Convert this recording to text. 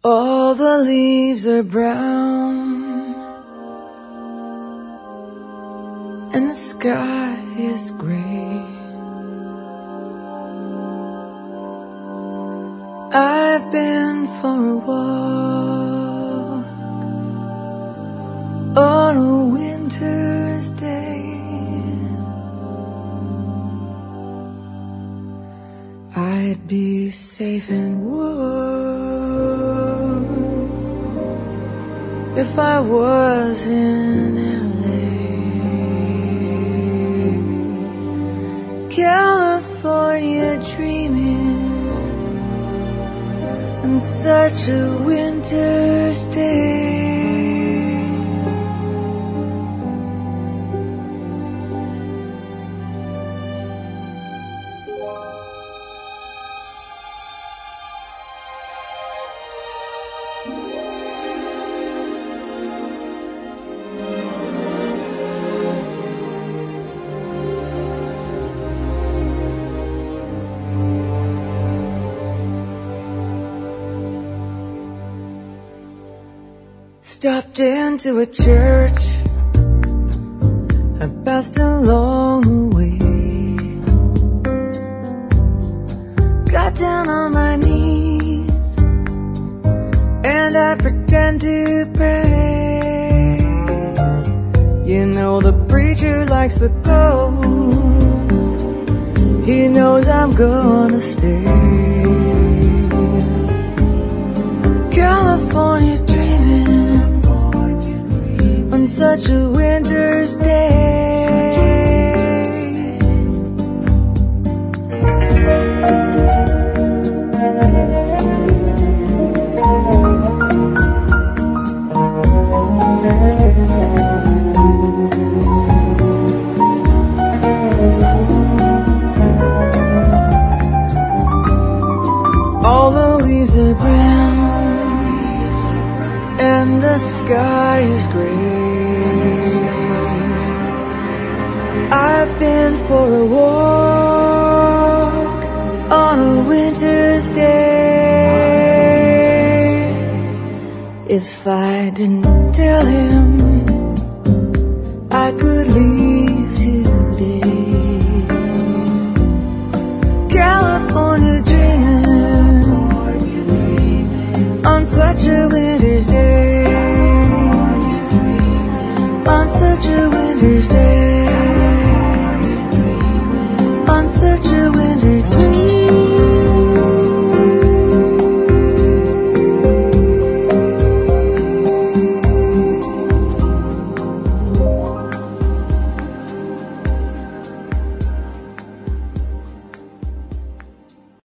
All the leaves are brown and the sky is gray. I've been for a walk on a winter's day. I'd be safe and warm if I was in LA. California dreaming on such a winter's day. Stopped into a church, I passed along the way. Got down on my knees and I pretend to pray. You know the preacher likes the cold, he knows I'm gonna stay. California dreaming on such a winter's day. All the leaves are brown and the sky is gray. I've been for a walk on a winter's day. If I didn't tell him I could leave today. California dreaming on such a winter's day. On such a winter's day. On such a winter's day.